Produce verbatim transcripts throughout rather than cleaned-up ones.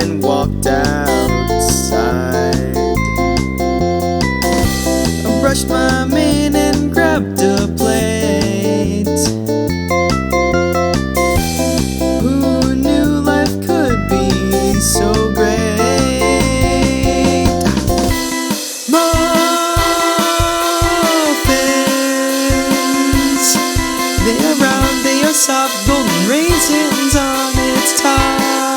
and walked outside. I brushed my mane and grabbed a plate. Who knew life could be so great? Muffins, they are round, they are soft, golden raisins on its top.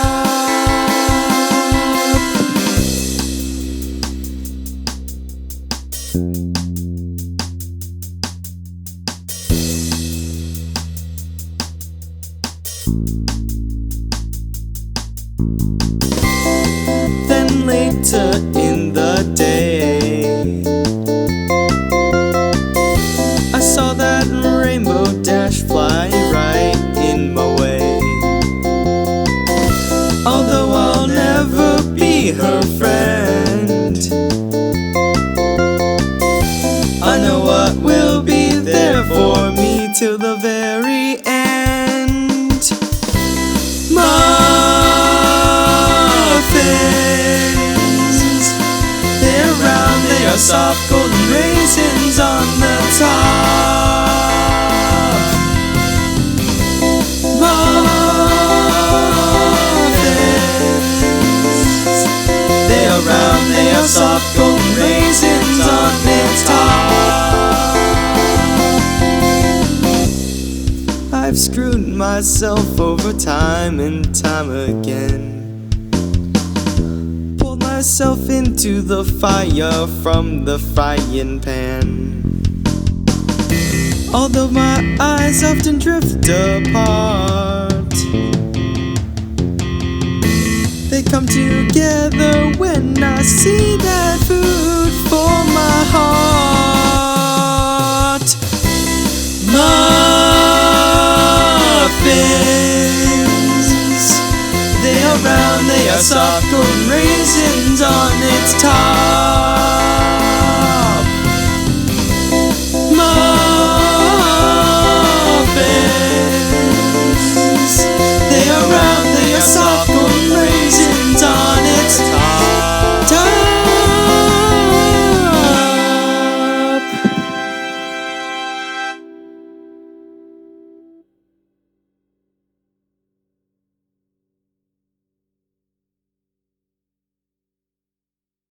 Then later in the day, I saw that rainbow dash fly right in my way. Although I'll never be her friend, I know what will be there for me till the very end. Muffins, they're round, they are soft, golden raisins on the top. Muffins, they are round, they are soft, golden raisins on its top. I've screwed myself over time and time again, pulled myself into the fire from the frying pan. Although my eyes often drift apart, they come together when I see that food for my heart. Muffins, they are round, they are soft, golden raisins on its top.